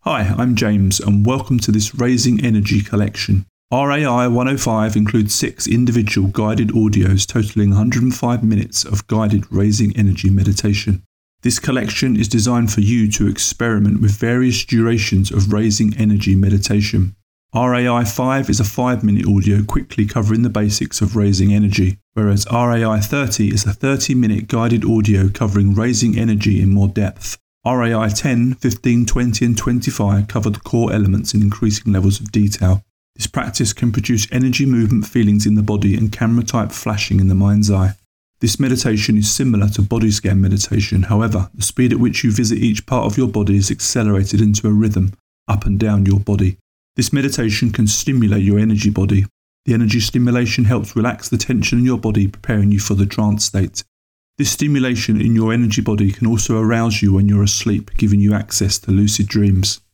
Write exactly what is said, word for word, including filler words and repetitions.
Hi, I'm James and welcome to this Raising Energy collection. R A I one oh five includes six individual guided audios totaling one hundred five minutes of guided Raising Energy meditation. This collection is designed for you to experiment with various durations of Raising Energy meditation. R A I five is a five minute audio quickly covering the basics of Raising Energy, whereas R A I thirty is a thirty minute guided audio covering Raising Energy in more depth. R A I ten, fifteen, twenty and twenty-five cover the core elements in increasing levels of detail. This practice can produce energy movement feelings in the body and camera type flashing in the mind's eye. This meditation is similar to body scan meditation, however, the speed at which you visit each part of your body is accelerated into a rhythm, up and down your body. This meditation can stimulate your energy body. The energy stimulation helps relax the tension in your body, preparing you for the trance state. This stimulation in your energy body can also arouse you when you're asleep, giving you access to lucid dreams.